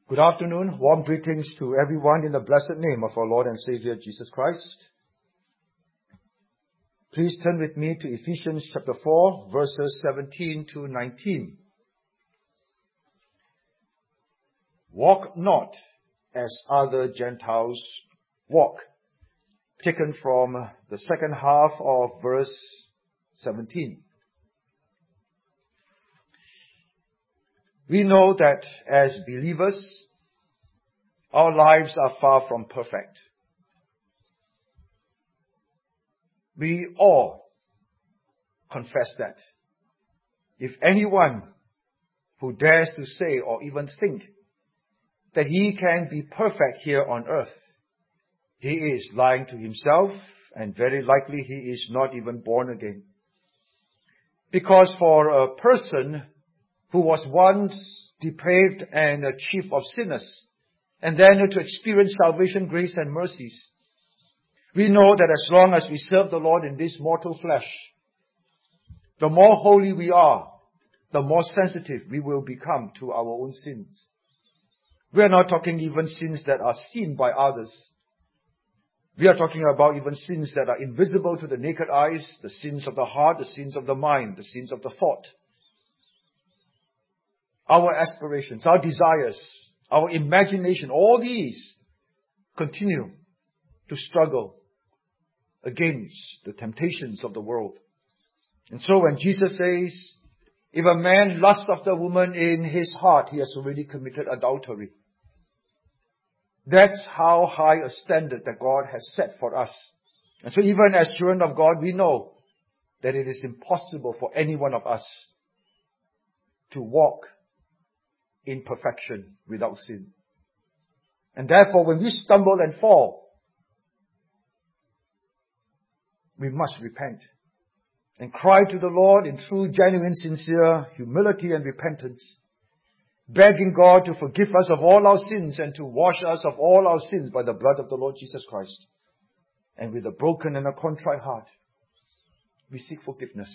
Good afternoon. Warm greetings to everyone in the blessed name of our Lord and Savior Jesus Christ. Please turn with me to Ephesians chapter 4, verses 17 to 19. Walk not as other Gentiles walk. Taken from the second half of verse 17. We know that as believers, our lives are far from perfect. We all confess that. If anyone who dares to say or even think that he can be perfect here on earth, he is lying to himself, and very likely he is not even born again. Because for a person who was once depraved and a chief of sinners, and then to experience salvation, grace and mercies, we know that as long as we serve the Lord in this mortal flesh, the more holy we are, the more sensitive we will become to our own sins. We are not talking even sins that are seen by others. We are talking about even sins that are invisible to the naked eyes, the sins of the heart, the sins of the mind, the sins of the thought. Our aspirations, our desires, our imagination, all these continue to struggle against the temptations of the world. And so when Jesus says, if a man lusts after a woman in his heart, he has already committed adultery. That's how high a standard that God has set for us. And so even as children of God, we know that it is impossible for any one of us to walk in perfection without sin. And therefore, when we stumble and fall, we must repent and cry to the Lord in true, genuine, sincere humility and repentance, begging God to forgive us of all our sins and to wash us of all our sins by the blood of the Lord Jesus Christ. And with a broken and a contrite heart, we seek forgiveness.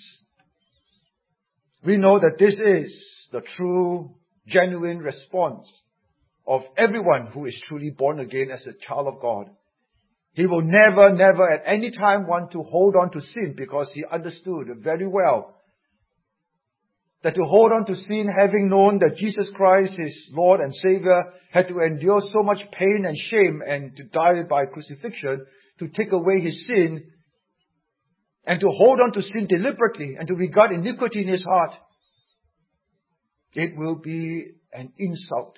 We know that this is the true, genuine response of everyone who is truly born again as a child of God. He will never at any time want to hold on to sin, because he understood very well that to hold on to sin, having known that Jesus Christ, his Lord and Savior, had to endure so much pain and shame and to die by crucifixion to take away his sin, and to hold on to sin deliberately and to regard iniquity in his heart, it will be an insult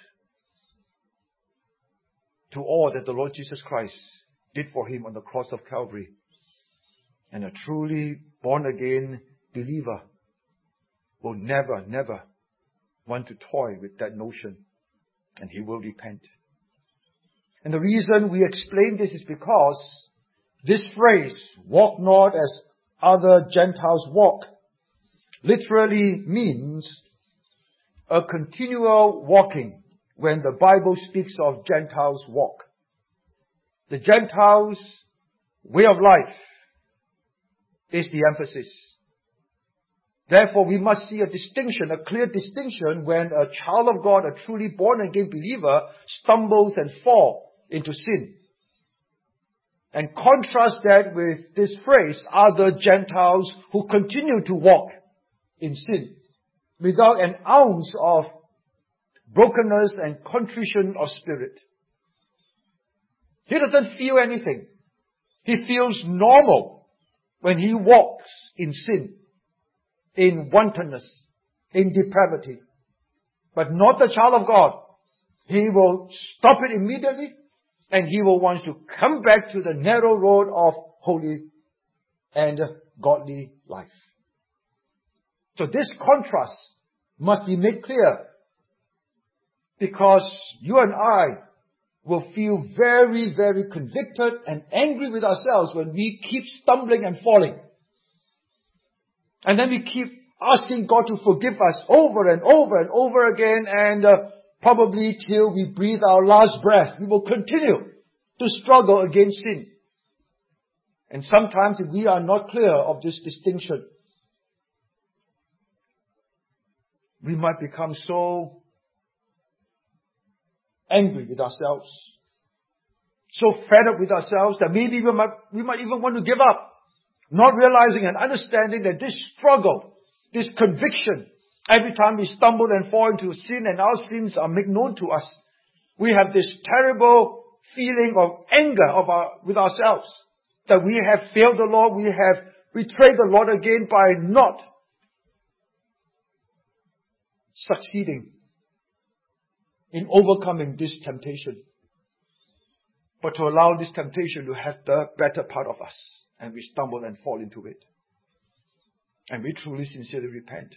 to all that the Lord Jesus Christ did for him on the cross of Calvary. And a truly born-again believer will never want to toy with that notion, and he will repent. And the reason we explain this is because this phrase, walk not as other Gentiles walk, literally means a continual walking when the Bible speaks of Gentiles walk. The Gentiles' way of life is the emphasis. Therefore, we must see a distinction, a clear distinction, when a child of God, a truly born-again believer, stumbles and falls into sin. And contrast that with this phrase, other Gentiles who continue to walk in sin, without an ounce of brokenness and contrition of spirit. He doesn't feel anything. He feels normal when he walks in sin, in wantonness, in depravity. But not the child of God. He will stop it immediately, and he will want to come back to the narrow road of holy and godly life. So this contrast must be made clear, because you and I will feel very convicted and angry with ourselves when we keep stumbling and falling. And then we keep asking God to forgive us over and over again, and probably till we breathe our last breath, we will continue to struggle against sin. And sometimes if we are not clear of this distinction, we might become so angry with ourselves, so fed up with ourselves that maybe we might even want to give up, not realizing and understanding that this struggle, this conviction, every time we stumble and fall into sin and our sins are made known to us, we have this terrible feeling of anger with ourselves, that we have failed the Lord, we have betrayed the Lord again by not succeeding in overcoming this temptation. But to allow this temptation to have the better part of us, and we stumble and fall into it. And we truly, sincerely repent.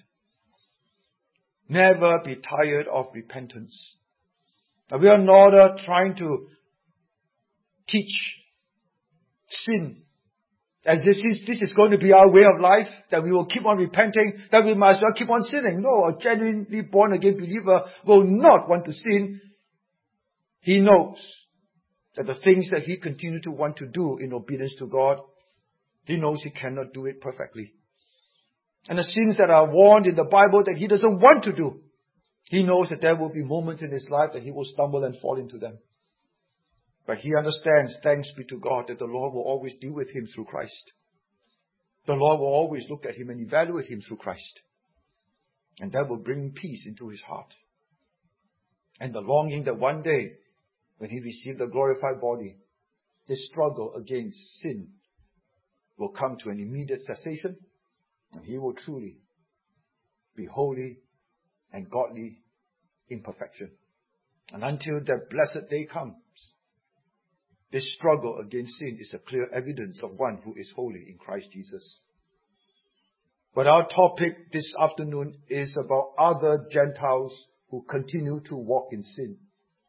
Never be tired of repentance. Now, we are not trying to teach sin as if this is going to be our way of life, that we will keep on repenting, that we might as well keep on sinning. No, a genuinely born again believer will not want to sin. He knows that the things that he continues to want to do in obedience to God, he knows he cannot do it perfectly. And the sins that are warned in the Bible that he doesn't want to do, he knows that there will be moments in his life that he will stumble and fall into them. But he understands, thanks be to God, that the Lord will always deal with him through Christ. The Lord will always look at him and evaluate him through Christ. And that will bring peace into his heart. And the longing that one day, when he receives the glorified body, this struggle against sin will come to an immediate cessation, and he will truly be holy and godly in perfection. And until that blessed day comes, this struggle against sin is a clear evidence of one who is holy in Christ Jesus. But our topic this afternoon is about other Gentiles who continue to walk in sin.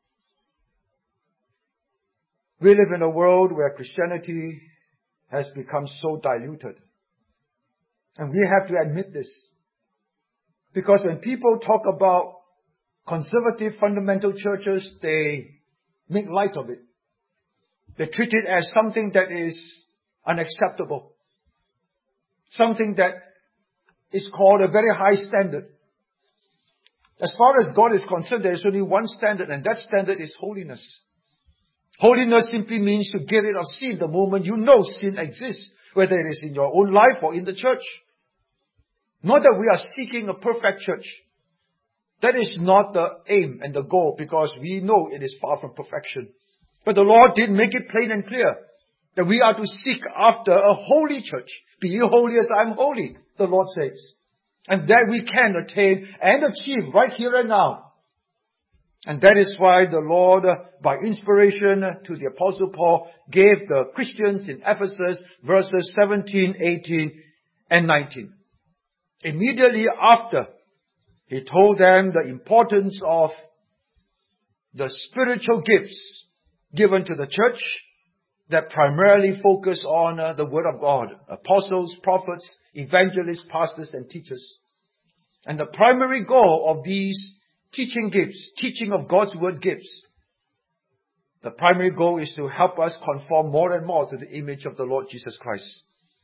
We live in a world where Christianity has become so diluted. And we have to admit this. Because when people talk about conservative fundamental churches, they make light of it. They treat it as something that is unacceptable. Something that is called a very high standard. As far as God is concerned, there is only one standard, and that standard is holiness. Holiness simply means to get rid of sin the moment you know sin exists, whether it is in your own life or in the church. Not that we are seeking a perfect church. That is not the aim and the goal, because we know it is far from perfection. But the Lord did make it plain and clear that we are to seek after a holy church. Be ye holy as I am holy, the Lord says. And that we can attain and achieve right here and now. And that is why the Lord, by inspiration to the Apostle Paul, gave the Christians in Ephesus verses 17, 18, and 19. Immediately after, he told them the importance of the spiritual gifts given to the church that primarily focus on the Word of God. Apostles, prophets, evangelists, pastors, and teachers. And the primary goal of these teaching gifts, teaching of God's Word gifts, the primary goal is to help us conform more and more to the image of the Lord Jesus Christ.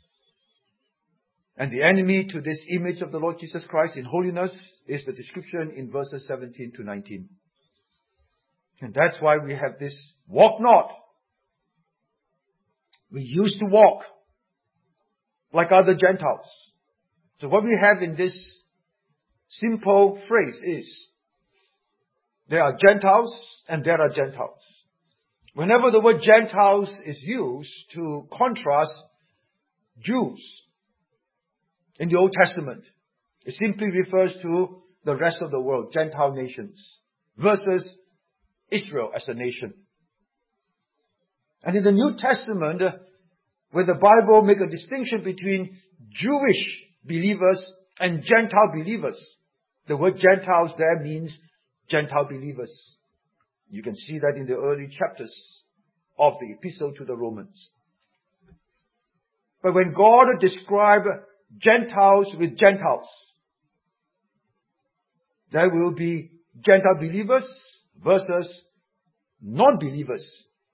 And the enemy to this image of the Lord Jesus Christ in holiness is the description in verses 17 to 19. And that's why we have this walk not. We used to walk like other Gentiles. So what we have in this simple phrase is, there are Gentiles and there are Gentiles. Whenever the word Gentiles is used to contrast Jews in the Old Testament, it simply refers to the rest of the world, Gentile nations, versus Israel as a nation. And in the New Testament, where the Bible makes a distinction between Jewish believers and Gentile believers, the word Gentiles there means Gentile believers. You can see that in the early chapters of the Epistle to the Romans. But when God describes Gentiles with Gentiles, there will be Gentile believers versus non-believers.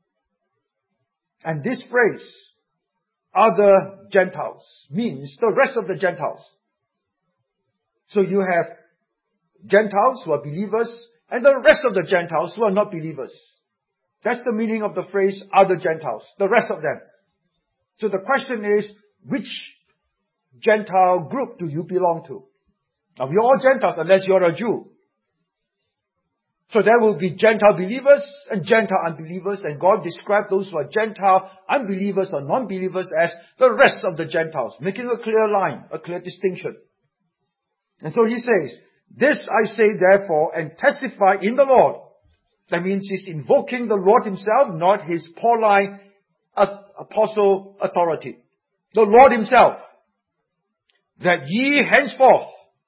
And this phrase, other Gentiles, means the rest of the Gentiles. So you have Gentiles who are believers and the rest of the Gentiles who are not believers. That's the meaning of the phrase, other Gentiles, the rest of them. So the question is, which Gentile group do you belong to? Now, we're all Gentiles unless you're a Jew. So there will be Gentile believers and Gentile unbelievers, and God described those who are Gentile unbelievers or non-believers as the rest of the Gentiles, making a clear line, a clear distinction. And so he says, this I say therefore and testify in the Lord. That means he's invoking the Lord himself, not his Pauline apostle authority. The Lord himself. That ye henceforth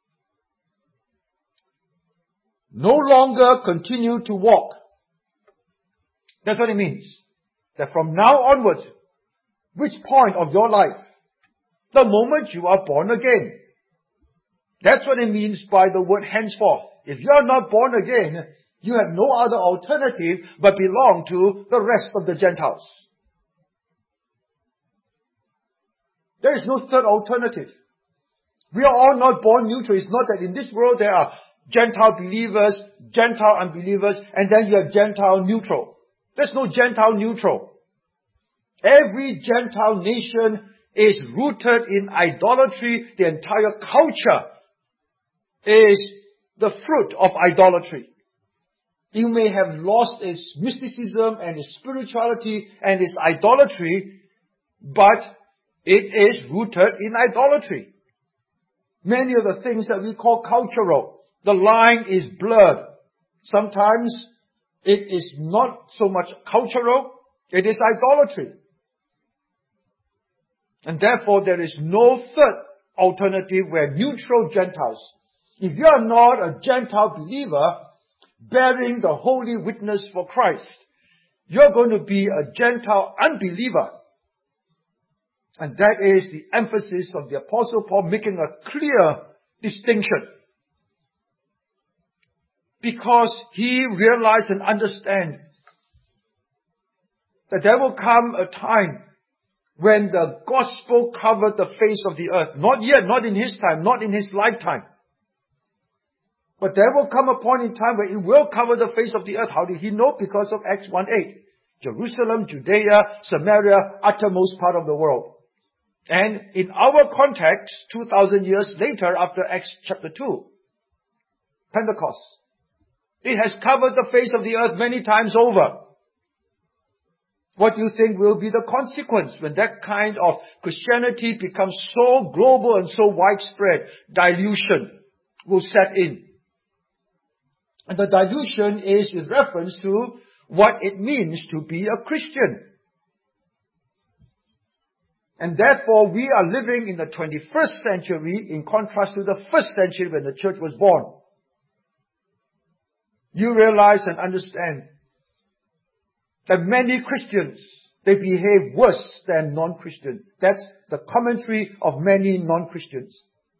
no longer continue to walk. That's what it means. That from now onwards, which point of your life? The moment you are born again. That's what it means by the word henceforth. If you are not born again, you have no other alternative but belong to the rest of the Gentiles. There is no third alternative. We are all not born neutral. It's not that in this world there are Gentile believers, Gentile unbelievers, and then you have Gentile neutral. There's no Gentile neutral. Every Gentile nation is rooted in idolatry. The entire culture is the fruit of idolatry. You may have lost its mysticism and its spirituality and its idolatry, but it is rooted in idolatry. Many of the things that we call cultural, the line is blurred. Sometimes it is not so much cultural, it is idolatry. And therefore there is no third alternative where neutral Gentiles. If you are not a Gentile believer bearing the holy witness for Christ, you're going to be a Gentile unbeliever. And that is the emphasis of the Apostle Paul, making a clear distinction. Because he realized and understands that there will come a time when the gospel covered the face of the earth. Not yet, not in his time, not in his lifetime. But there will come a point in time where it will cover the face of the earth. How did he know? Because of Acts 1:8. Jerusalem, Judea, Samaria, uttermost part of the world. And in our context, 2,000 years later, after Acts chapter 2, Pentecost, it has covered the face of the earth many times over. What do you think will be the consequence when that kind of Christianity becomes so global and so widespread? Dilution will set in. And the dilution is with reference to what it means to be a Christian. And therefore, we are living in the 21st century in contrast to the first century when the church was born. You realize and understand that many Christians, they behave worse than non-Christians. That's the commentary of many non-Christians.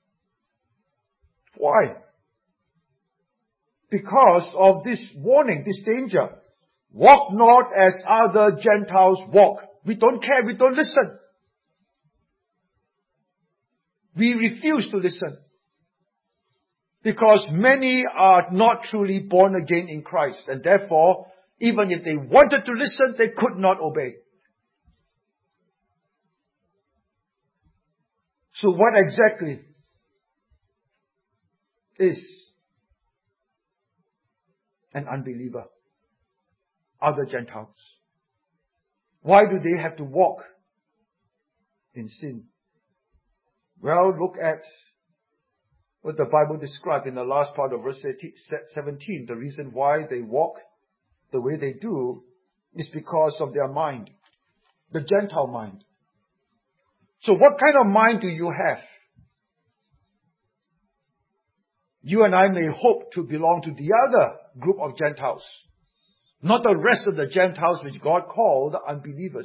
Why? Because of this warning, this danger. Walk not as other Gentiles walk. We don't care, we don't listen. We refuse to listen. Because many are not truly born again in Christ. And therefore, even if they wanted to listen, they could not obey. So what exactly is an unbeliever? Other Gentiles. Why do they have to walk in sin? Well, look at what the Bible described in the last part of verse 17. The reason why they walk the way they do is because of their mind. The Gentile mind. So what kind of mind do you have? You and I may hope to belong to the other group of Gentiles. Not the rest of the Gentiles which God called unbelievers.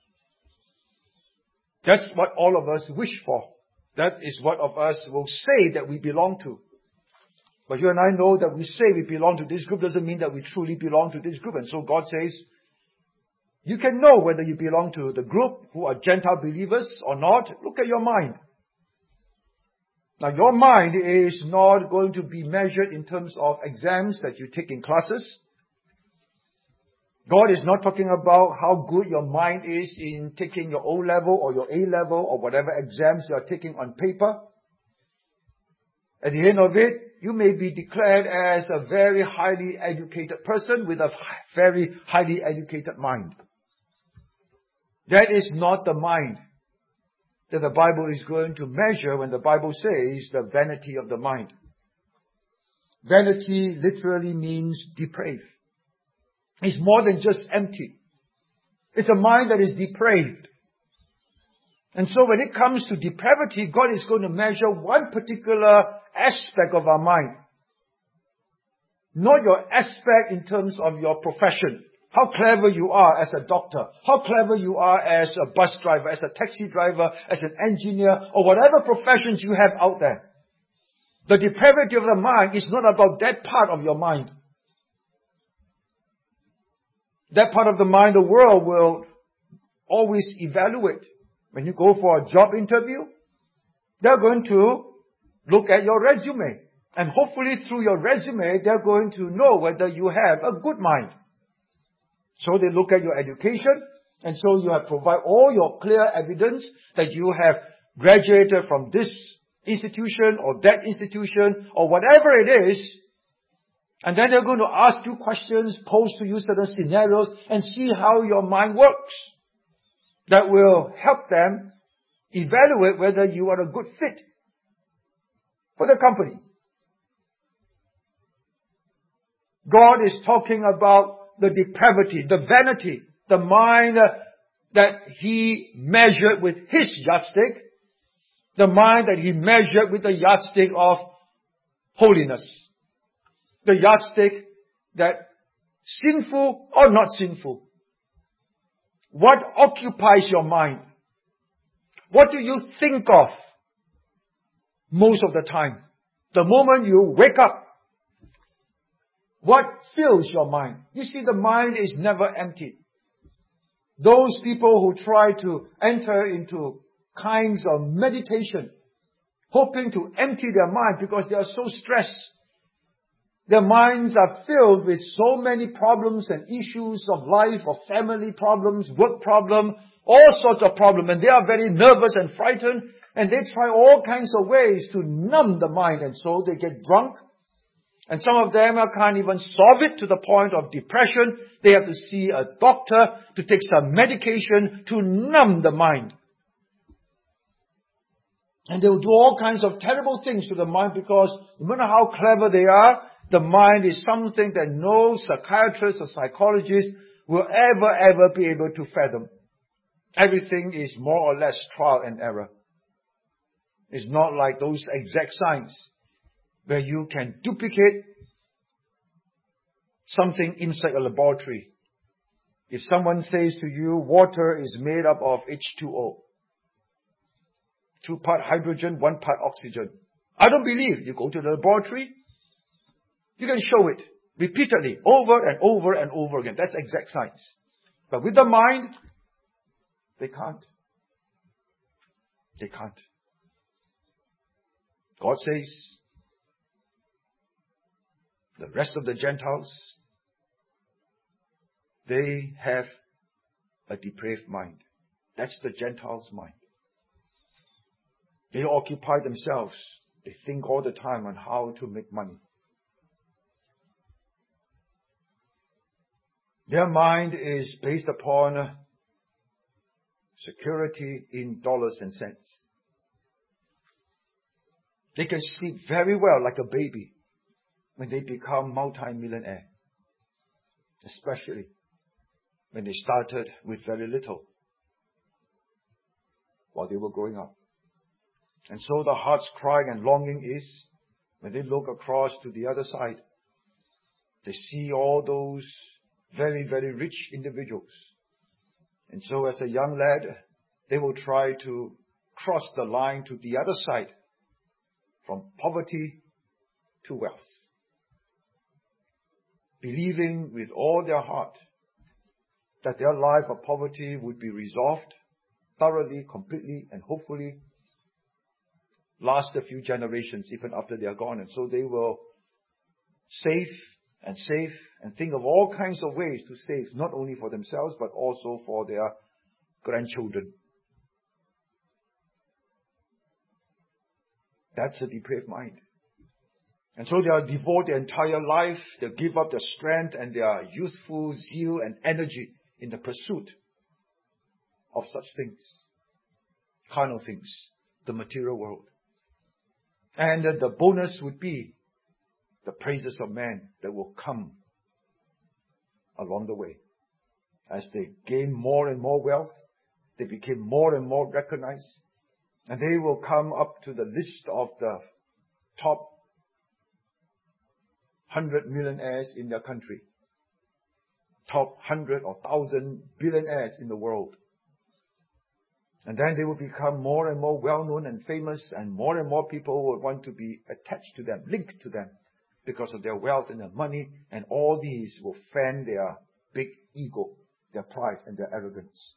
That's what all of us wish for. That is what of us will say that we belong to. But you and I know that we say we belong to this group doesn't mean that we truly belong to this group. And so God says, you can know whether you belong to the group who are Gentile believers or not. Look at your mind. Now, your mind is not going to be measured in terms of exams that you take in classes. God is not talking about how good your mind is in taking your O-level or your A-level or whatever exams you are taking on paper. At the end of it, you may be declared as a very highly educated person with a very highly educated mind. That is not the mind that the Bible is going to measure when the Bible says the vanity of the mind. Vanity literally means depraved. It's more than just empty. It's a mind that is depraved. And so when it comes to depravity, God is going to measure one particular aspect of our mind. Not your aspect in terms of your profession. How clever you are as a doctor. How clever you are as a bus driver, as a taxi driver, as an engineer, or whatever professions you have out there. The depravity of the mind is not about that part of your mind. That part of the mind, the world will always evaluate. When you go for a job interview, they're going to look at your resume. And hopefully through your resume, they're going to know whether you have a good mind. So they look at your education, and so you have provided all your clear evidence that you have graduated from this institution or that institution or whatever it is. And then they're going to ask you questions, pose to you certain scenarios, and see how your mind works. That will help them evaluate whether you are a good fit for the company. God is talking about the depravity, the vanity, the mind that He measured with His yardstick, the mind that He measured with the yardstick of holiness, the yardstick that sinful or not sinful. What occupies your mind? What do you think of most of the time? The moment you wake up, what fills your mind? You see, the mind is never empty. Those people who try to enter into kinds of meditation, hoping to empty their mind because they are so stressed. Their minds are filled with so many problems and issues of life, of family problems, work problem, all sorts of problems. And they are very nervous and frightened. And they try all kinds of ways to numb the mind. And so they get drunk. And some of them can't even solve it to the point of depression. They have to see a doctor to take some medication to numb the mind. And they will do all kinds of terrible things to the mind because no matter how clever they are, the mind is something that no psychiatrist or psychologist will ever be able to fathom. Everything is more or less trial and error. It's not like those exact science where you can duplicate something inside a laboratory. If someone says to you, water is made up of H2O, 2 part hydrogen, 1 part oxygen. I don't believe. You go to the laboratory, you can show it repeatedly, over and over and over again. That's exact science. But with the mind, they can't. They can't. God says, the rest of the Gentiles, they have a depraved mind. That's the Gentiles' mind. They occupy themselves. They think all the time on how to make money. Their mind is based upon security in dollars and cents. They can sleep very well like a baby when they become multi-millionaire. Especially when they started with very little while they were growing up. And so the heart's crying and longing is, when they look across to the other side, they see all those very rich individuals. And so as a young lad, they will try to cross the line to the other side, from poverty to wealth, believing with all their heart that their life of poverty would be resolved thoroughly, completely, and hopefully last a few generations even after they are gone. And so they will save and think of all kinds of ways to save, not only for themselves, but also for their grandchildren. That's a depraved mind. And so they'll devote their entire life, they'll give up their strength and their youthful zeal and energy in the pursuit of such things, carnal things, the material world. And the bonus would be the praises of man that will come along the way. As they gain more and more wealth, they became more and more recognized, and they will come up to the list of the top 100 millionaires in their country, top 100 or 1,000 billionaires in the world. And then they will become more and more well-known and famous, and more people will want to be attached to them, linked to them, because of their wealth and their money, and all these will fan their big ego, their pride and their arrogance.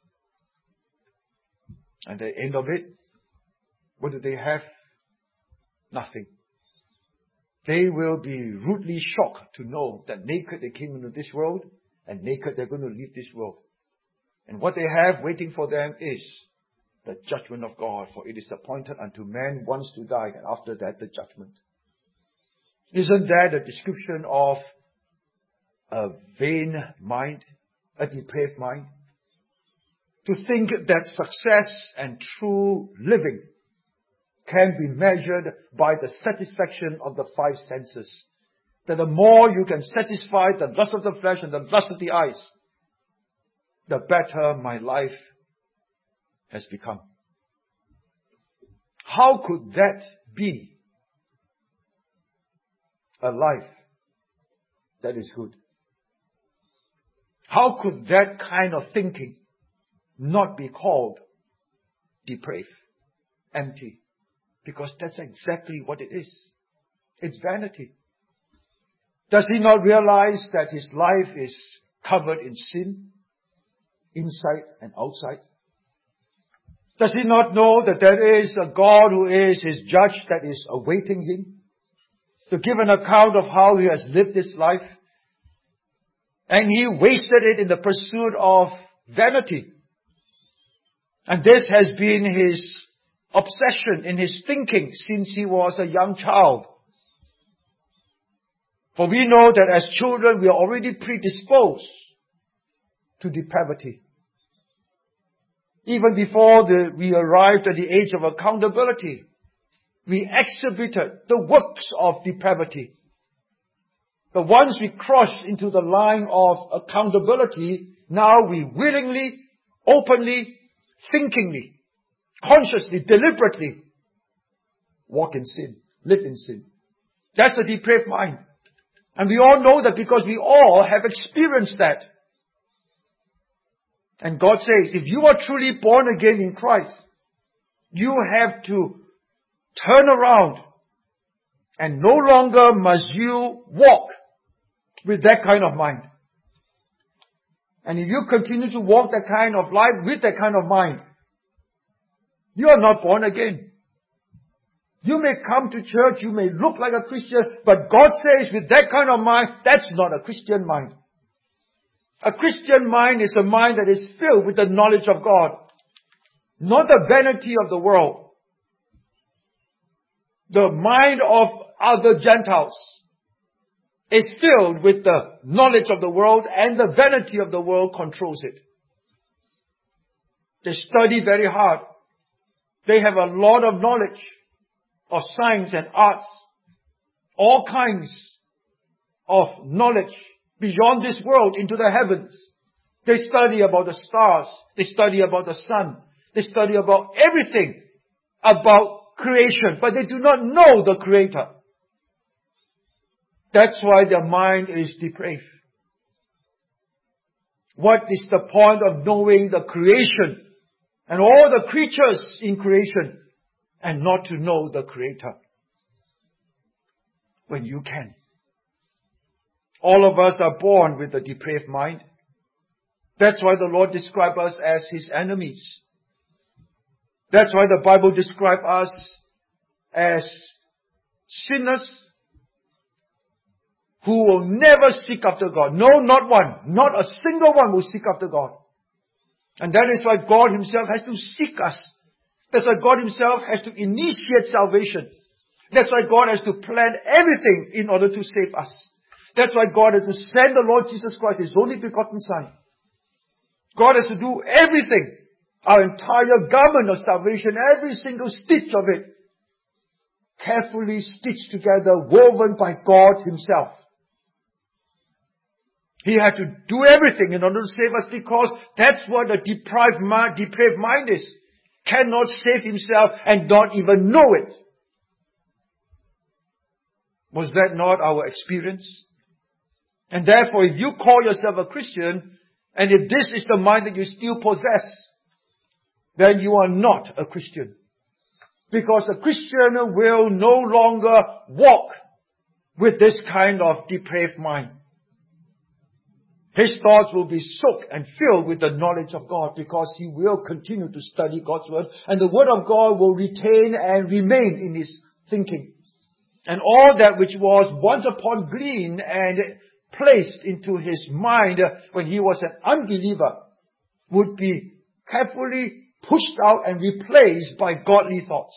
And at the end of it, what do they have? Nothing. They will be rudely shocked to know that naked they came into this world, and naked they're going to leave this world. And what they have waiting for them is the judgment of God, for it is appointed unto man once to die, and after that the judgment. Isn't that a description of a vain mind, a depraved mind? To think that success and true living can be measured by the satisfaction of the five senses. That the more you can satisfy the lust of the flesh and the lust of the eyes, the better my life has become. How could that be a life that is good? How could that kind of thinking not be called depraved, empty? Because that's exactly what it is. It's vanity. Does he not realize that his life is covered in sin, inside and outside? Does he not know that there is a God who is his judge that is awaiting him to give an account of how he has lived his life? And he wasted it in the pursuit of vanity. And this has been his obsession in his thinking since he was a young child. For we know that as children we are already predisposed to depravity. Even before we arrived at the age of accountability, we exhibited the works of depravity. But once we crossed into the line of accountability, now we willingly, openly, thinkingly, consciously, deliberately walk in sin, live in sin. That's a depraved mind. And we all know that because we all have experienced that. And God says, if you are truly born again in Christ, you have to turn around, and no longer must you walk with that kind of mind. And if you continue to walk that kind of life with that kind of mind, you are not born again. You may come to church, you may look like a Christian, but God says with that kind of mind, that's not a Christian mind. A Christian mind is a mind that is filled with the knowledge of God, not the vanity of the world. The mind of other Gentiles is filled with the knowledge of the world, and the vanity of the world controls it. They study very hard. They have a lot of knowledge of science and arts, all kinds of knowledge beyond this world into the heavens. They study about the stars. They study about the sun. They study about everything about creation, but they do not know the Creator. That's why their mind is depraved. What is the point of knowing the creation and all the creatures in creation and not to know the Creator when you can? All of us are born with a depraved mind. That's why the Lord describes us as His enemies. That's why the Bible describes us as sinners who will never seek after God. No, not one. Not a single one will seek after God. And that is why God Himself has to seek us. That's why God Himself has to initiate salvation. That's why God has to plan everything in order to save us. That's why God has to send the Lord Jesus Christ, His only begotten Son. God has to do everything. Our entire garment of salvation, every single stitch of it, carefully stitched together, woven by God Himself. He had to do everything in order to save us, because that's what a depraved mind is. Cannot save himself and not even know it. Was that not our experience? And therefore, if you call yourself a Christian, and if this is the mind that you still possess, then you are not a Christian. Because a Christian will no longer walk with this kind of depraved mind. His thoughts will be soaked and filled with the knowledge of God, because he will continue to study God's Word, and the Word of God will retain and remain in his thinking. And all that which was once upon gleaned and placed into his mind when he was an unbeliever would be carefully pushed out and replaced by godly thoughts.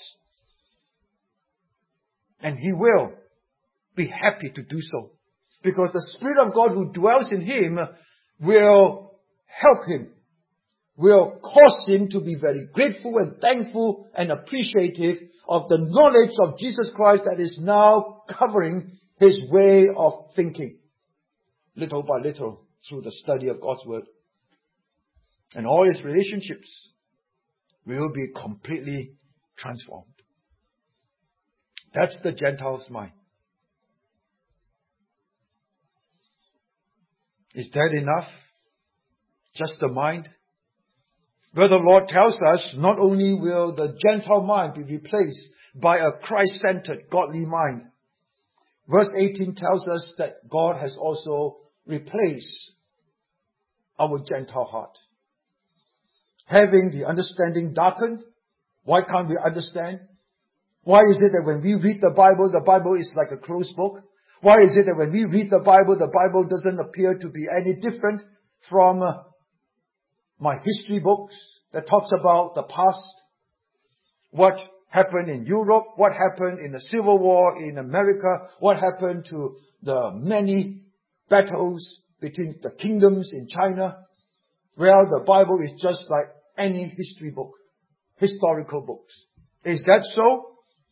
And he will be happy to do so, because the Spirit of God who dwells in him will help him, will cause him to be very grateful and thankful and appreciative of the knowledge of Jesus Christ that is now covering his way of thinking, little by little, through the study of God's Word. And all his relationships will be completely transformed. That's the Gentile's mind. Is that enough? Just the mind? Well, the Lord tells us not only will the Gentile mind be replaced by a Christ-centered, godly mind. Verse 18 tells us that God has also replaced our Gentile heart. Having the understanding darkened. Why can't we understand? Why is it that when we read the Bible is like a closed book? Why is it that when we read the Bible doesn't appear to be any different from my history books that talks about the past? What happened in Europe? What happened in the Civil War in America? What happened to the many battles between the kingdoms in China? Well, the Bible is just like any history book, historical books. Is that so?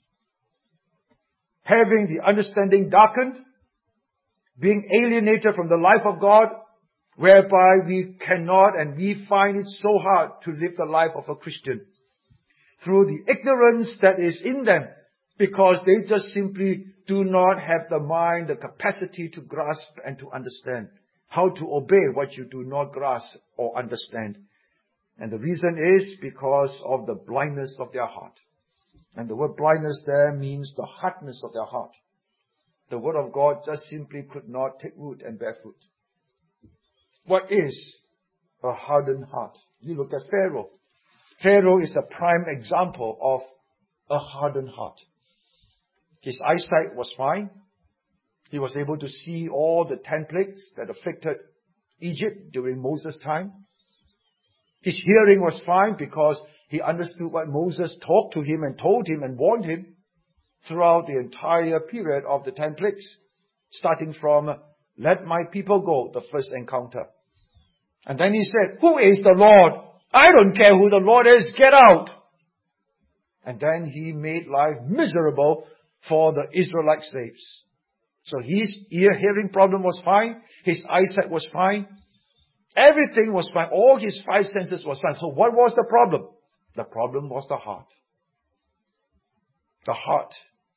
Having the understanding darkened, being alienated from the life of God, whereby we cannot and we find it so hard to live the life of a Christian through the ignorance that is in them, because they just simply do not have the mind, the capacity to grasp and to understand how to obey what you do not grasp or understand. And the reason is because of the blindness of their heart. And the word blindness there means the hardness of their heart. The Word of God just simply could not take root and bear fruit. What is a hardened heart? You look at Pharaoh. Pharaoh is a prime example of a hardened heart. His eyesight was fine. He was able to see all the 10 plagues that afflicted Egypt during Moses' time. His hearing was fine because he understood what Moses talked to him and told him and warned him throughout the entire period of the 10 plagues, starting from, let my people go, the first encounter. And then he said, who is the Lord? I don't care who the Lord is, get out. And then he made life miserable for the Israelite slaves. So his hearing problem was fine, his eyesight was fine, everything was fine, all his 5 senses was fine. So what was the problem? The problem was the heart. The heart.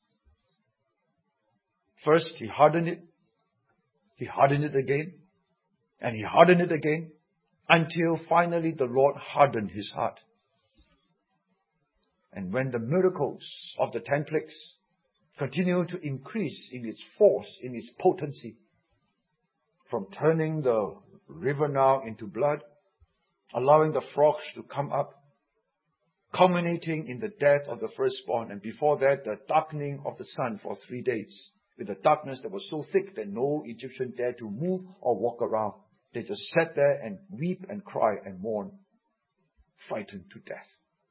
First, he hardened it. He hardened it again. And he hardened it again. Until finally the Lord hardened his heart. And when the miracles of the 10 plagues continue to increase in its force, in its potency, from turning the river Nile into blood, allowing the frogs to come up, culminating in the death of the firstborn, and before that, the darkening of the sun for 3 days, with a darkness that was so thick that no Egyptian dared to move or walk around. They just sat there and weep and cry and mourn, frightened to death.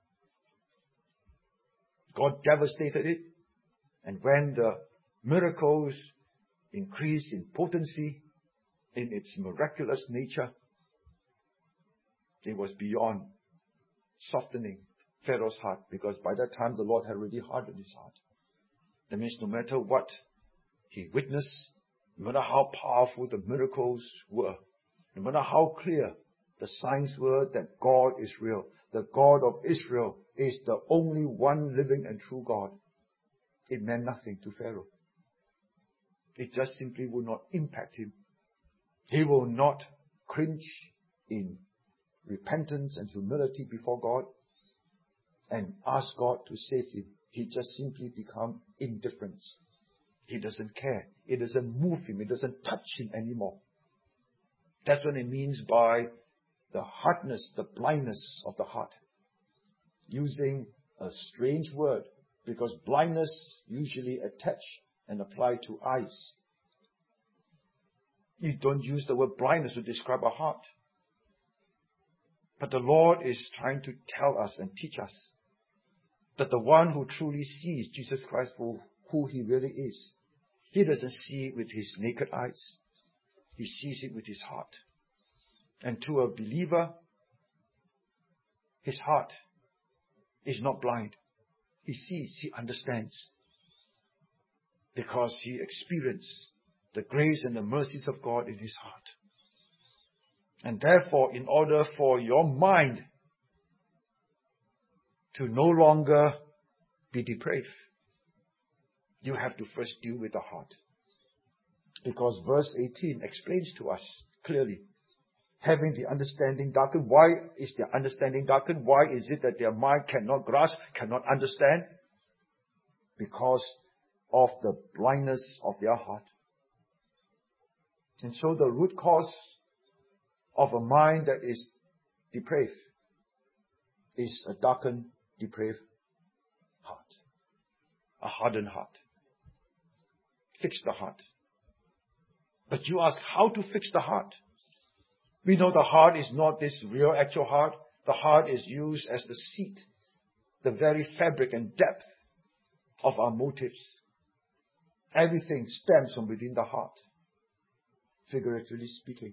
God devastated it, and when the miracles increased in potency, in its miraculous nature, it was beyond softening Pharaoh's heart, because by that time the Lord had already hardened his heart. That means no matter what he witnessed, no matter how powerful the miracles were, no matter how clear the signs were that God is real, the God of Israel is the only one living and true God, it meant nothing to Pharaoh. It just simply will not impact him. He will not cringe in repentance and humility before God and ask God to save him. He just simply become indifferent. He doesn't care. It doesn't move him. It doesn't touch him anymore. That's what it means by the hardness, the blindness of the heart. Using a strange word, because blindness usually attach and apply to eyes. You don't use the word blindness to describe a heart. But the Lord is trying to tell us and teach us that the one who truly sees Jesus Christ for who he really is, he doesn't see it with his naked eyes. He sees it with his heart. And to a believer, his heart is not blind. He sees, he understands. Because he experienced the grace and the mercies of God in his heart. And therefore, in order for your mind to no longer be depraved, you have to first deal with the heart. Because verse 18 explains to us clearly, having the understanding darkened. Why is their understanding darkened? Why is it that their mind cannot grasp, cannot understand? Because of the blindness of their heart. And so the root cause of a mind that is depraved is a darkened, depraved heart. A hardened heart. Fix the heart. But you ask how to fix the heart. We know the heart is not this real actual heart. The heart is used as the seat, the very fabric and depth of our motives. Everything stems from within the heart, figuratively speaking.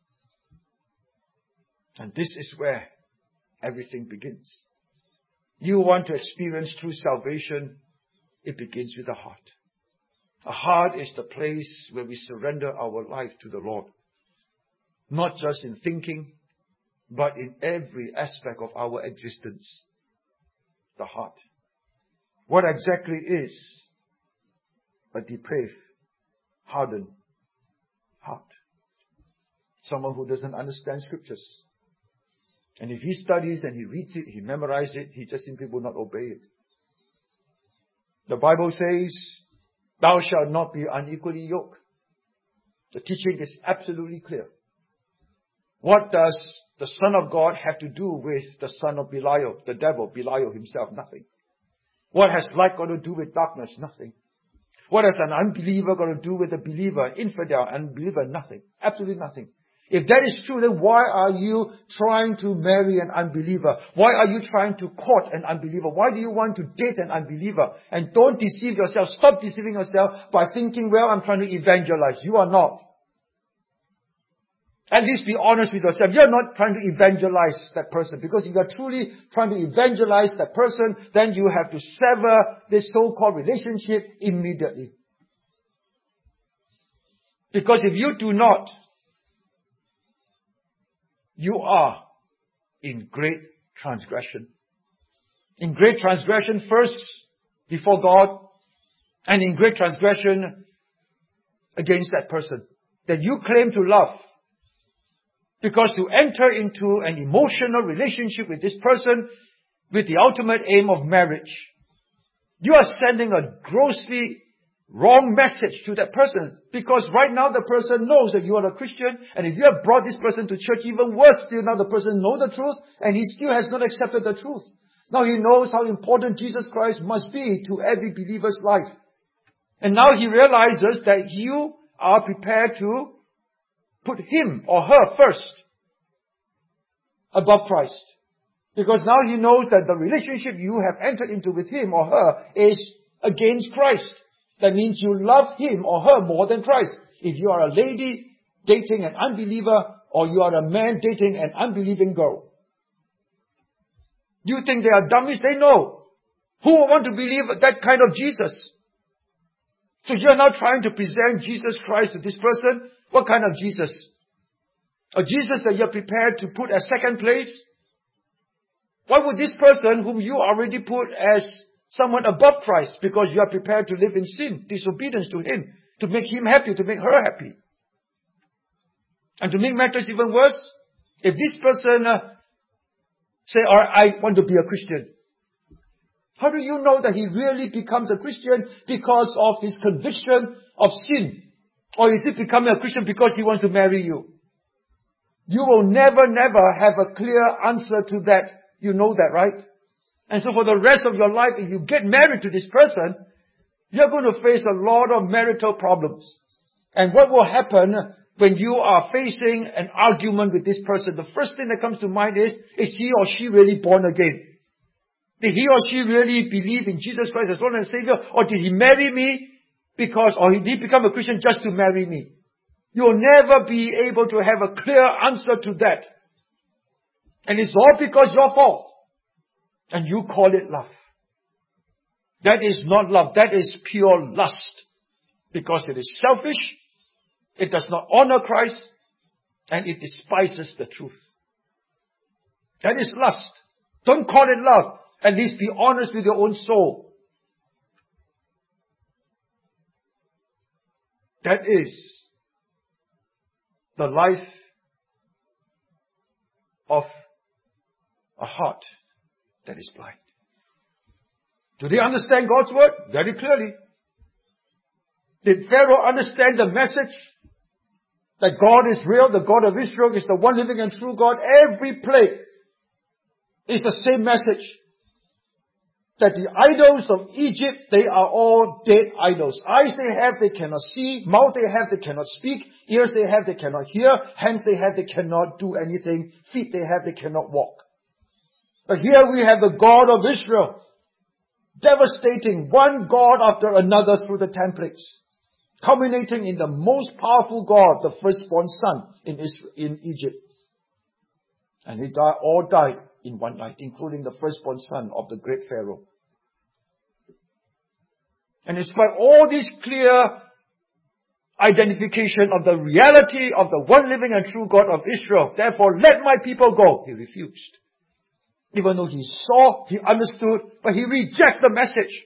And this is where everything begins. You want to experience true salvation, it begins with the heart. A heart is the place where we surrender our life to the Lord. Not just in thinking, but in every aspect of our existence. The heart. What exactly is a depraved, hardened heart? Someone who doesn't understand scriptures. And if he studies and he reads it, he memorizes it, he just simply will not obey it. The Bible says, thou shalt not be unequally yoked. The teaching is absolutely clear. What does the Son of God have to do with the son of Belial, the devil, Belial himself? Nothing. What has light got to do with darkness? Nothing. What has an unbeliever got to do with a believer, infidel, unbeliever? Nothing. Absolutely nothing. If that is true, then why are you trying to marry an unbeliever? Why are you trying to court an unbeliever? Why do you want to date an unbeliever? And don't deceive yourself. Stop deceiving yourself by thinking, well, I'm trying to evangelize. You are not. At least be honest with yourself. You're not trying to evangelize that person. Because if you're truly trying to evangelize that person, then you have to sever this so-called relationship immediately. Because if you do not, you are in great transgression. In great transgression first before God, and in great transgression against that person that you claim to love. Because to enter into an emotional relationship with this person with the ultimate aim of marriage, you are sending a grossly wrong message to that person. Because right now the person knows that you are a Christian, and if you have brought this person to church, even worse still, now the person knows the truth and he still has not accepted the truth. Now he knows how important Jesus Christ must be to every believer's life. And now he realizes that you are prepared to put him or her first above Christ. Because now he knows that the relationship you have entered into with him or her is against Christ. That means you love him or her more than Christ. If you are a lady dating an unbeliever, or you are a man dating an unbelieving girl, you think they are dummies? They know. Who would want to believe that kind of Jesus? So you are now trying to present Jesus Christ to this person. What kind of Jesus? A Jesus that you are prepared to put as second place? Why would this person whom you already put as someone above Christ, because you are prepared to live in sin, disobedience to him, to make him happy, to make her happy? And to make matters even worse, if this person say, I want to be a Christian, how do you know that he really becomes a Christian because of his conviction of sin? Or is he becoming a Christian because he wants to marry you? You will never have a clear answer to that. You know that, right? And so for the rest of your life, if you get married to this person, you're going to face a lot of marital problems. And what will happen when you are facing an argument with this person? The first thing that comes to mind is he or she really born again? Did he or she really believe in Jesus Christ as Lord and Savior? Or did he marry me or did he become a Christian just to marry me? You'll never be able to have a clear answer to that. And it's all because your fault. And you call it love. That is not love. That is pure lust. Because it is selfish. It does not honor Christ. And it despises the truth. That is lust. Don't call it love. At least be honest with your own soul. That is the life of a heart that is blind. Do they understand God's word? Very clearly. Did Pharaoh understand the message that God is real, the God of Israel is the one living and true God? Every plague is the same message. That the idols of Egypt, they are all dead idols. Eyes they have, they cannot see. Mouth they have, they cannot speak. Ears they have, they cannot hear. Hands they have, they cannot do anything. Feet they have, they cannot walk. But here we have the God of Israel, devastating one God after another through the 10 plagues, culminating in the most powerful God, the firstborn son in Egypt. And they all died in one night, including the firstborn son of the great Pharaoh. And despite all this clear identification of the reality of the one living and true God of Israel, therefore let my people go, he refused. Even though he saw, he understood, but he rejected the message.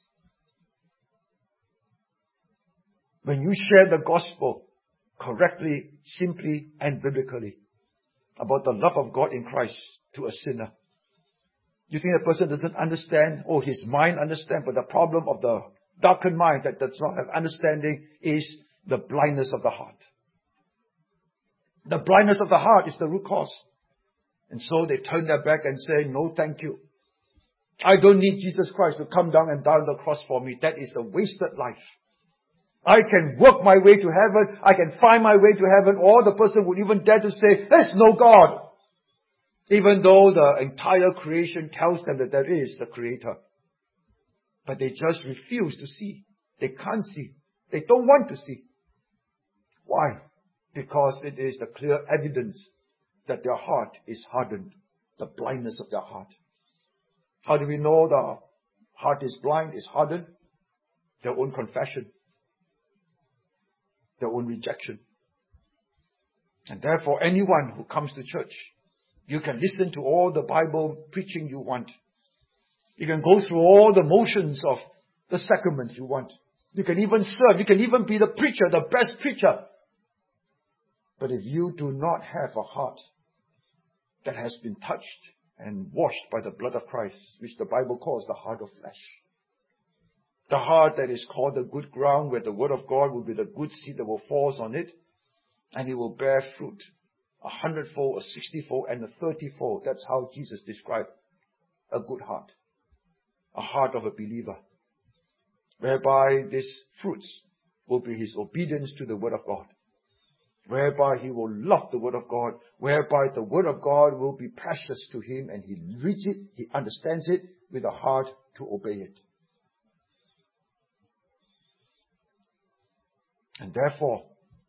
When you share the gospel correctly, simply, and biblically about the love of God in Christ to a sinner, you think the person doesn't understand? Oh, his mind understands, but the problem of the darkened mind that does not have understanding is the blindness of the heart. The blindness of the heart is the root cause. And so they turn their back and say, no, thank you. I don't need Jesus Christ to come down and die on the cross for me. That is a wasted life. I can work my way to heaven. I can find my way to heaven. Or the person would even dare to say, there's no God. Even though the entire creation tells them that there is a creator. But they just refuse to see. They can't see. They don't want to see. Why? Because it is the clear evidence that their heart is hardened. The blindness of their heart. How do we know the heart is blind, is hardened? Their own confession. Their own rejection. And therefore, anyone who comes to church, you can listen to all the Bible preaching you want. You can go through all the motions of the sacraments you want. You can even serve. You can even be the preacher, the best preacher. But if you do not have a heart that has been touched and washed by the blood of Christ, which the Bible calls the heart of flesh, the heart that is called the good ground, where the word of God will be the good seed that will fall on it, and it will bear fruit, 100-fold, a 60-fold, and a 30-fold. That's how Jesus described a good heart, a heart of a believer, whereby these fruits will be his obedience to the Word of God, whereby he will love the Word of God, whereby the Word of God will be precious to him and he reads it, he understands it with a heart to obey it. And therefore,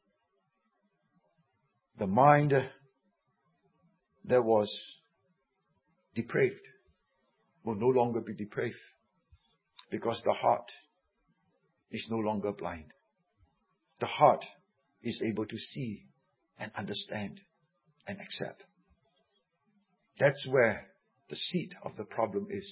the mind that was depraved will no longer be depraved, because the heart is no longer blind. The heart is able to see and understand and accept. That's where the seed of the problem is.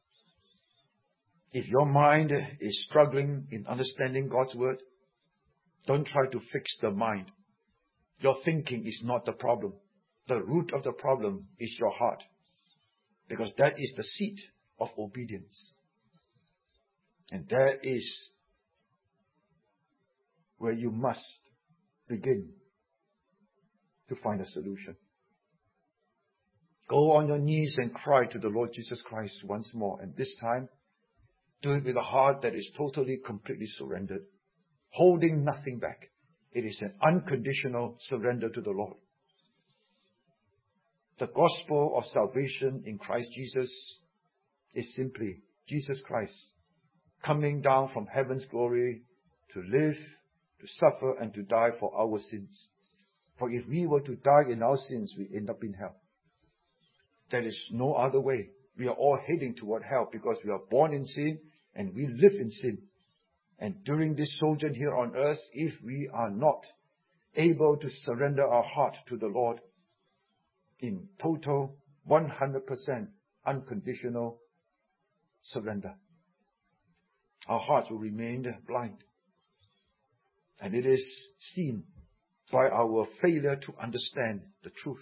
If your mind is struggling in understanding God's word, don't try to fix the mind. Your thinking is not the problem. The root of the problem is your heart, because that is the seed of obedience. And that is where you must begin to find a solution. Go on your knees and cry to the Lord Jesus Christ once more, and this time do it with a heart that is totally, completely surrendered, holding nothing back. It is an unconditional surrender to the Lord. The gospel of salvation in Christ Jesus is simply Jesus Christ coming down from heaven's glory to live, to suffer, and to die for our sins. For if we were to die in our sins, we end up in hell. There is no other way. We are all heading toward hell because we are born in sin and we live in sin. And during this sojourn here on earth, if we are not able to surrender our heart to the Lord in total 100% unconditional surrender, our hearts will remain blind. And it is seen by our failure to understand the truth.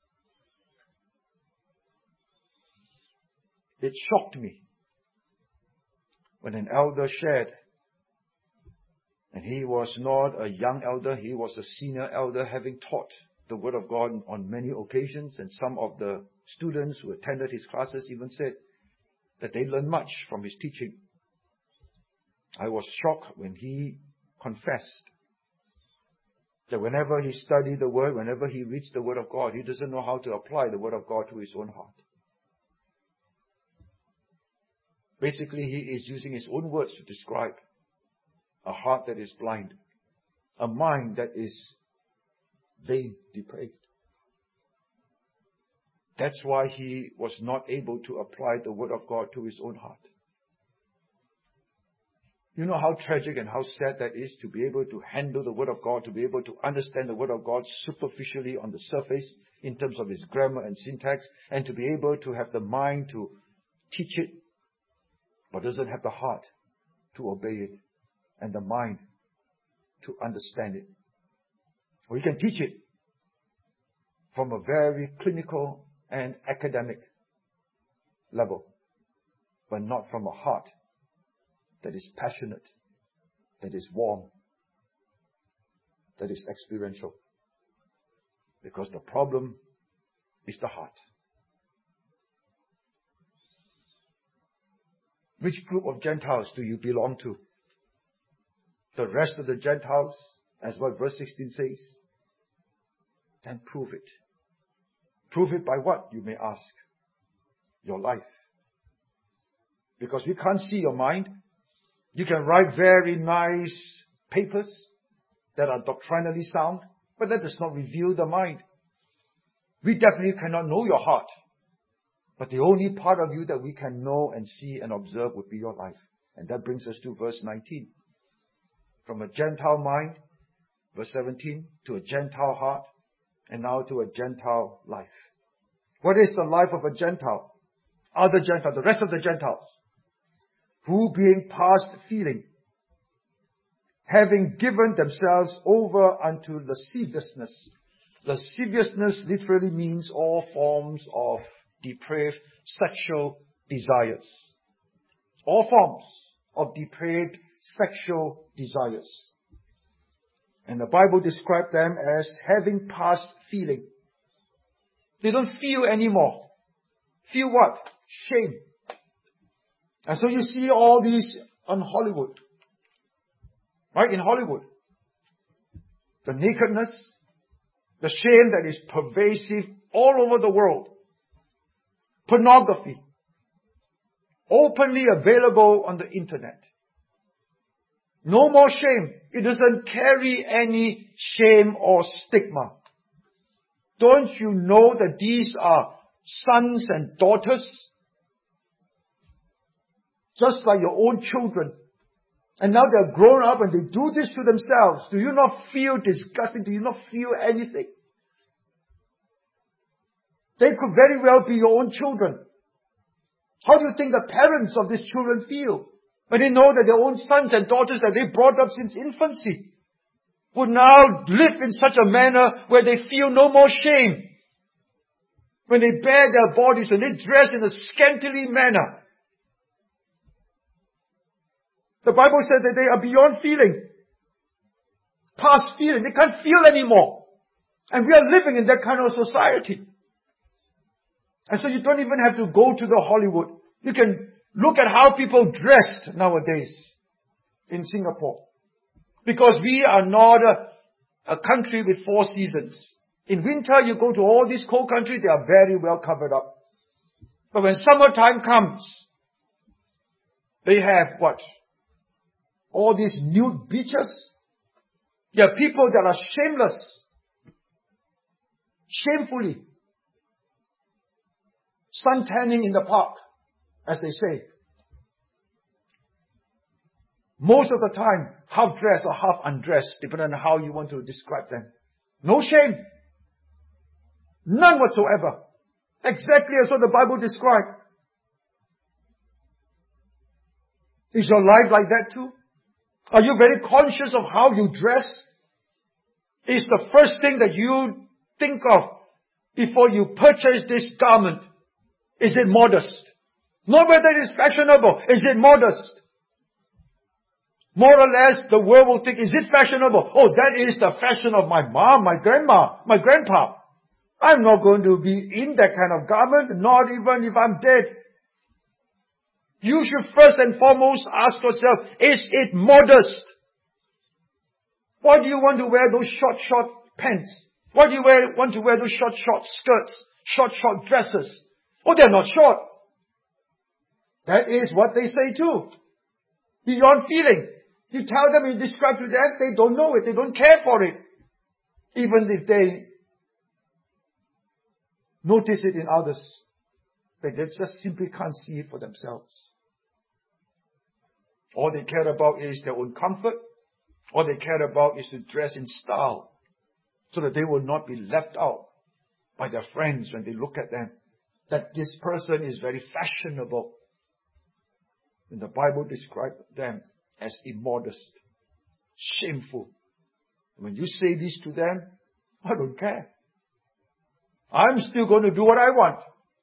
It shocked me when an elder shared, and he was not a young elder, he was a senior elder, having taught the Word of God on many occasions, and some of the students who attended his classes even said that they learned much from his teaching. I was shocked when he confessed that whenever he studied the Word, whenever he reads the Word of God, he doesn't know how to apply the Word of God to his own heart. Basically, he is using his own words to describe a heart that is blind, a mind that is vain, depraved. That's why he was not able to apply the Word of God to his own heart. You know how tragic and how sad that is, to be able to handle the Word of God, to be able to understand the Word of God superficially on the surface in terms of its grammar and syntax, and to be able to have the mind to teach it, but doesn't have the heart to obey it and the mind to understand it. Or you can teach it from a very clinical and academic level, but not from a heart that is passionate, that is warm, that is experiential. Because the problem is the heart. Which group of Gentiles do you belong to? The rest of the Gentiles, as what verse 16 says? Then prove it. Prove it by what, you may ask? Your life. Because we can't see your mind. You can write very nice papers that are doctrinally sound, but that does not reveal the mind. We definitely cannot know your heart. But the only part of you that we can know and see and observe would be your life. And that brings us to verse 19. From a Gentile mind, verse 17, to a Gentile heart, and now to a Gentile life. What is the life of a Gentile? Other Gentiles, the rest of the Gentiles, who being past feeling, having given themselves over unto lasciviousness. Lasciviousness literally means all forms of depraved sexual desires. All forms of depraved sexual desires. And the Bible described them as having past feeling. They don't feel anymore. Feel what? Shame. And so you see all these on Hollywood. Right? In Hollywood. The nakedness, the shame that is pervasive all over the world. Pornography. Openly available on the internet. No more shame. It doesn't carry any shame or stigma. Don't you know that these are sons and daughters? Just like your own children. And now they're grown up and they do this to themselves. Do you not feel disgusting? Do you not feel anything? They could very well be your own children. How do you think the parents of these children feel when they know that their own sons and daughters that they brought up since infancy would now live in such a manner where they feel no more shame? When they bare their bodies, when they dress in a scantily manner. The Bible says that they are beyond feeling. Past feeling. They can't feel anymore. And we are living in that kind of society. And so you don't even have to go to the Hollywood. You can look at how people dressed nowadays in Singapore. Because we are not a country with 4 seasons. In winter, you go to all these cold countries, they are very well covered up. But when summertime comes, they have what? All these nude beaches. There are people that are shameless. Shamefully. Sun tanning in the park, as they say. Most of the time, half dressed or half undressed, depending on how you want to describe them. No shame. None whatsoever. Exactly as what the Bible described. Is your life like that too? Are you very conscious of how you dress? Is the first thing that you think of before you purchase this garment? Is it modest? Not whether it is fashionable. Is it modest? More or less, the world will think, is it fashionable? Oh, that is the fashion of my mom, my grandma, my grandpa. I'm not going to be in that kind of garment, not even if I'm dead. You should first and foremost ask yourself, is it modest? Why do you want to wear those short pants? Why do you want to wear those short skirts, short dresses? Oh, they're not short. That is what they say too. Beyond feeling. You tell them, you describe to them, they don't know it, they don't care for it. Even if they notice it in others, they just simply can't see it for themselves. All they care about is their own comfort. All they care about is to dress in style so that they will not be left out by their friends when they look at them. That this person is very fashionable. And the Bible describes them as immodest, shameful. When you say this to them, I don't care. I'm still going to do what I want.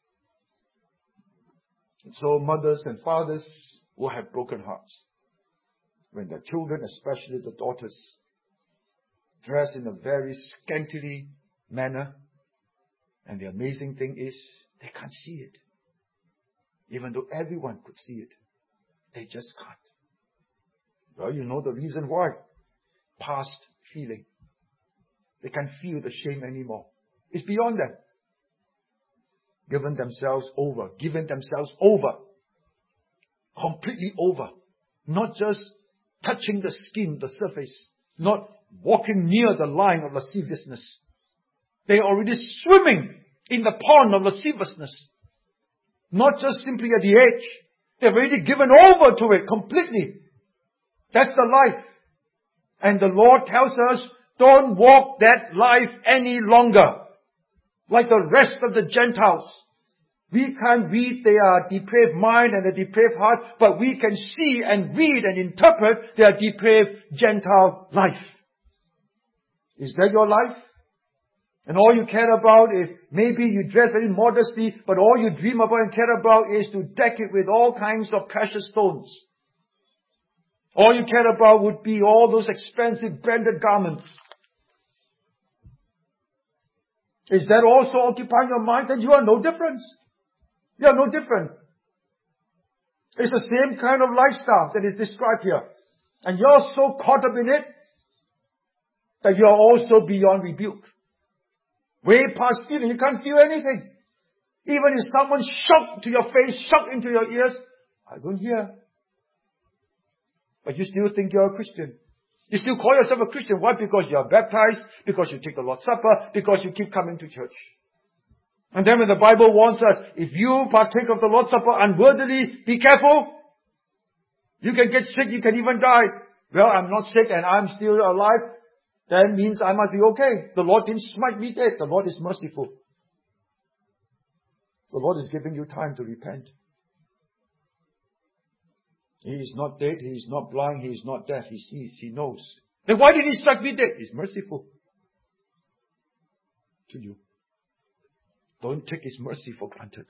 And so mothers and fathers will have broken hearts when their children, especially the daughters, dress in a very scantily manner. And the amazing thing is, they can't see it. Even though everyone could see it, they just can't. Well, you know the reason why. Past feeling. They can't feel the shame anymore. It's beyond them. Given themselves over. Completely over. Not just touching the skin, the surface. Not walking near the line of lasciviousness. They are already swimming in the pond of lasciviousness. Not just simply at the edge. They've already given over to it completely. That's the life. And the Lord tells us, don't walk that life any longer. Like the rest of the Gentiles. We can't read their depraved mind and their depraved heart, but we can see and read and interpret their depraved Gentile life. Is that your life? And all you care about is, maybe you dress very modestly, but all you dream about and care about is to deck it with all kinds of precious stones. All you care about would be all those expensive branded garments. Is that also occupying your mind? Then you are no different. You are no different. It's the same kind of lifestyle that is described here. And you're so caught up in it that you're also beyond rebuke. Way past feeling. You can't feel anything. Even if someone shocked to your face, shocked into your ears, I don't hear. But you still think you're a Christian. You still call yourself a Christian. Why? Because you are baptized, because you take the Lord's Supper, because you keep coming to church. And then when the Bible warns us, if you partake of the Lord's Supper unworthily, be careful. You can get sick, you can even die. Well, I'm not sick and I'm still alive. That means I must be okay. The Lord didn't smite me dead. The Lord is merciful. The Lord is giving you time to repent. He is not dead. He is not blind. He is not deaf. He sees. He knows. Then why did He strike me dead? He's merciful to you. Don't take His mercy for granted.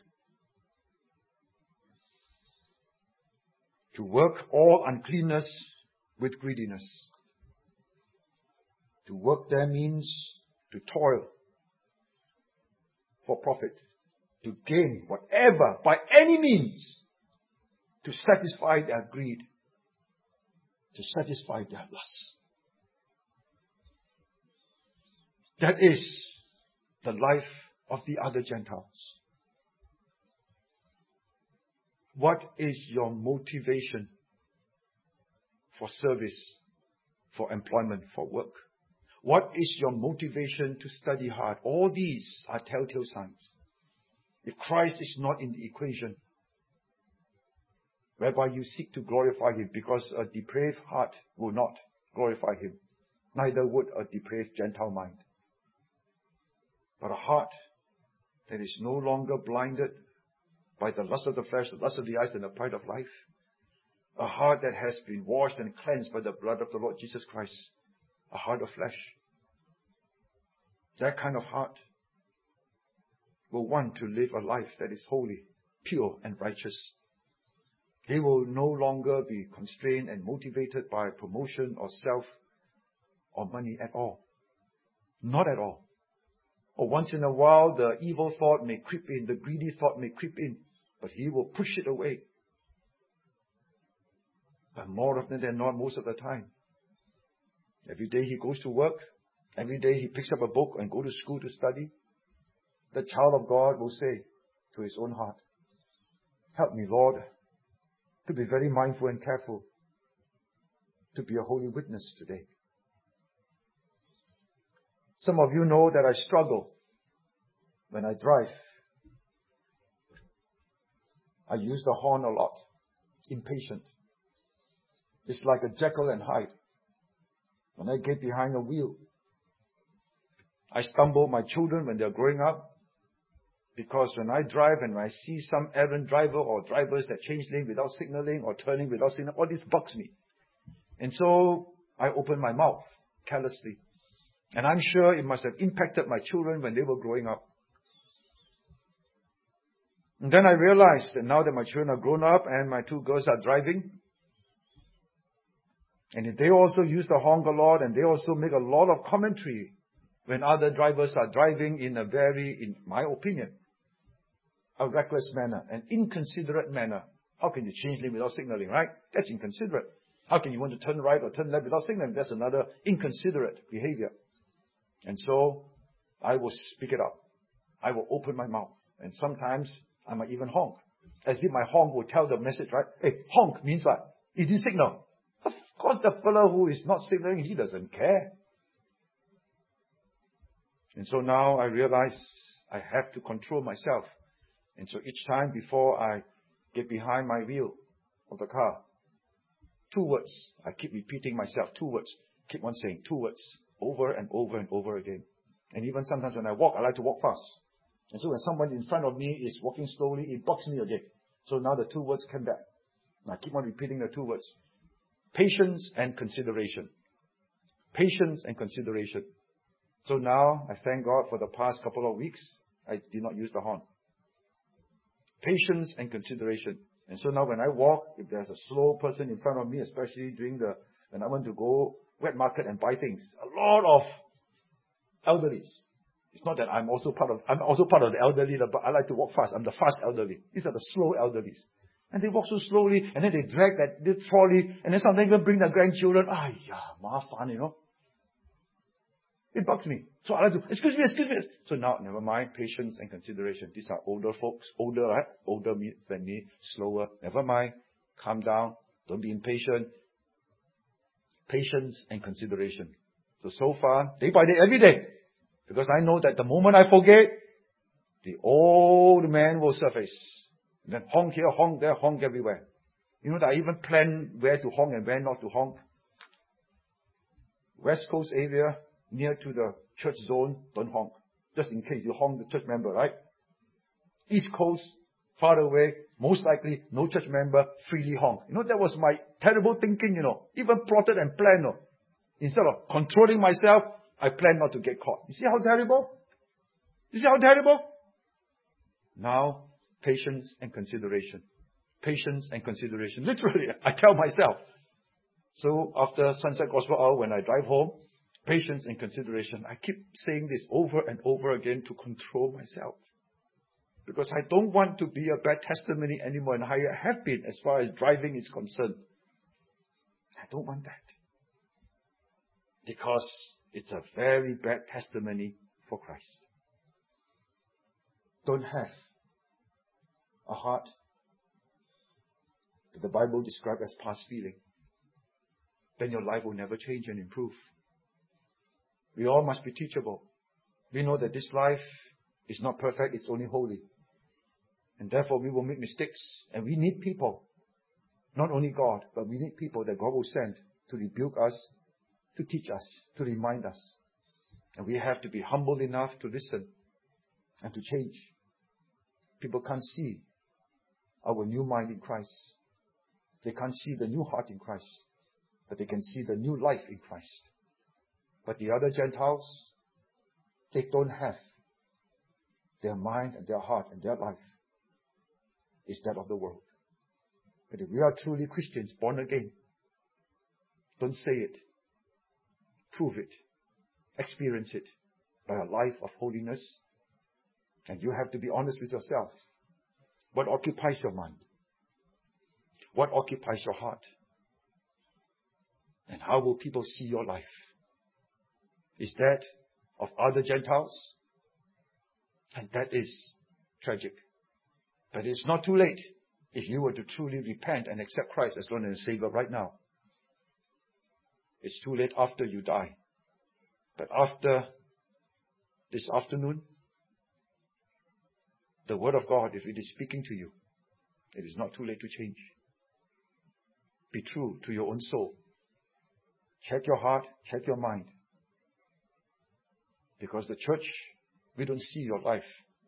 To work all uncleanness with greediness. To work there means to toil for profit. To gain whatever, by any means, to satisfy their greed. To satisfy their lust. That is the life of the other Gentiles. What is your motivation for service, for employment, for work? What is your motivation to study hard? All these are telltale signs. If Christ is not in the equation, whereby you seek to glorify Him, because a depraved heart will not glorify Him, neither would a depraved Gentile mind. But a heart that is no longer blinded by the lust of the flesh, the lust of the eyes, and the pride of life. A heart that has been washed and cleansed by the blood of the Lord Jesus Christ. A heart of flesh. That kind of heart will want to live a life that is holy, pure, and righteous. He will no longer be constrained and motivated by promotion or self or money at all. Not at all. Or once in a while, the evil thought may creep in, the greedy thought may creep in, but he will push it away. But more often than not, most of the time, every day he goes to work, every day he picks up a book and goes to school to study, the child of God will say to his own heart, help me, Lord, to be very mindful and careful, to be a holy witness today. Some of you know that I struggle when I drive. I use the horn a lot. Impatient. It's like a Jekyll and Hyde. When I get behind the wheel, I stumble my children when they're growing up. Because when I drive and I see some errant driver or drivers that change lane without signaling or turning without signaling, all this bugs me. And so I open my mouth carelessly. And I'm sure it must have impacted my children when they were growing up. And then I realized that now that my children are grown up and my two girls are driving, and if they also use the honk a lot and they also make a lot of commentary when other drivers are driving in a very, in my opinion, a reckless manner, an inconsiderate manner. How can you change lane without signaling, right? That's inconsiderate. How can you want to turn right or turn left without signaling? That's another inconsiderate behavior. And so, I will speak it up. I will open my mouth. And sometimes, I might even honk. As if my honk will tell the message, right? Hey, honk means what? He didn't signal. Of course, the fellow who is not signaling, he doesn't care. And so now I realize I have to control myself. And so each time before I get behind my wheel of the car, 2 words. I keep repeating myself, 2 words. Keep on saying 2 words. Over and over and over again. And even sometimes when I walk, I like to walk fast. And so when someone in front of me is walking slowly, it bugs me again. So now the 2 words come back. And I keep on repeating the 2 words. Patience and consideration. Patience and consideration. So now, I thank God for the past couple of weeks, I did not use the horn. Patience and consideration. And so now when I walk, if there's a slow person in front of me, especially when I want to go wet market and buy things, a lot of elderlies. It's not that I'm also part of the elderly, but I like to walk fast. I'm the fast elderly. These are the slow elderlies. And they walk so slowly, and then they drag that trolley, and then sometimes even bring their grandchildren. Mafan. It bugs me. So I like to, excuse me. So now, never mind, patience and consideration. These are older folks, older, right? Older than me, slower. Never mind. Calm down. Don't be impatient. Patience and consideration. So far, day by day, every day. Because I know that the moment I forget, the old man will surface. Then honk here, honk there, honk everywhere. You know that I even plan where to honk and where not to honk. West Coast area, near to the church zone, don't honk. Just in case you honk the church member, right? East Coast, far away, most likely no church member, freely honk. That was my terrible thinking, Even plotted and planned, Instead of controlling myself, I planned not to get caught. You see how terrible? Now, patience and consideration. Patience and consideration. Literally, I tell myself. So after Sunset Gospel Hour, when I drive home, patience and consideration. I keep saying this over and over again to control myself. Because I don't want to be a bad testimony anymore, and I have been as far as driving is concerned. I don't want that. Because it's a very bad testimony for Christ. Don't have a heart that the Bible describes as past feeling. Then your life will never change and improve. We all must be teachable. We know that this life is not perfect, it's only holy. And therefore we will make mistakes. And we need people. Not only God, but we need people that God will send to rebuke us, to teach us, to remind us. And we have to be humble enough to listen and to change. People can't see our new mind in Christ. They can't see the new heart in Christ. But they can see the new life in Christ. But the other Gentiles, they don't have their mind and their heart and their life is that of the world. But if we are truly Christians, born again, don't say it. Prove it. Experience it by a life of holiness. And you have to be honest with yourself. What occupies your mind? What occupies your heart? And how will people see your life? Is that of other Gentiles? And that is tragic. But it's not too late if you were to truly repent and accept Christ as Lord and Savior right now. It's too late after you die. But after this afternoon, the Word of God, if it is speaking to you, it is not too late to change. Be true to your own soul. Check your heart, check your mind. Because the church, we don't see your life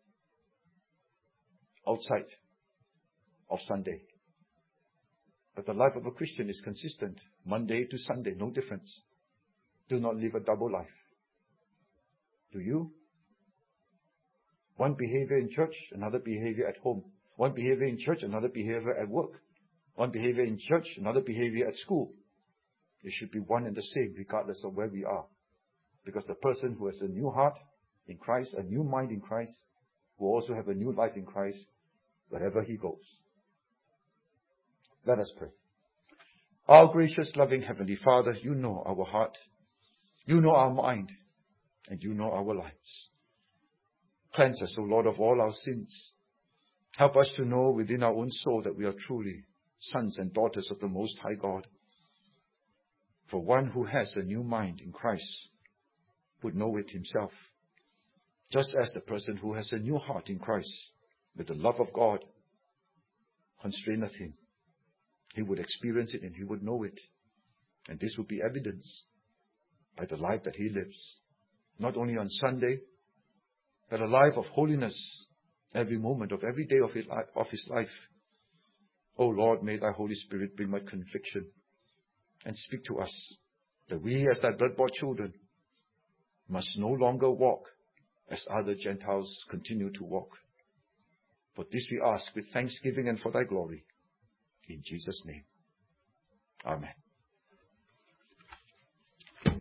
outside of Sunday. But the life of a Christian is consistent. Monday to Sunday, no difference. Do not live a double life. Do you? One behavior in church, another behavior at home. One behavior in church, another behavior at work. One behavior in church, another behavior at school. It should be one and the same regardless of where we are. Because the person who has a new heart in Christ, a new mind in Christ, will also have a new life in Christ wherever he goes. Let us pray. Our gracious, loving Heavenly Father, you know our heart, you know our mind, and you know our lives. Cleanse us, O Lord, of all our sins. Help us to know within our own soul that we are truly sons and daughters of the Most High God. For one who has a new mind in Christ would know it himself. Just as the person who has a new heart in Christ, with the love of God, constraineth him. He would experience it and he would know it. And this would be evidence by the life that he lives. Not only on Sunday, but a life of holiness every moment of every day of his life. O Lord, may thy Holy Spirit bring much conviction and speak to us that we as thy blood-bought children must no longer walk as other Gentiles continue to walk. For this we ask with thanksgiving and for thy glory. In Jesus' name. Amen.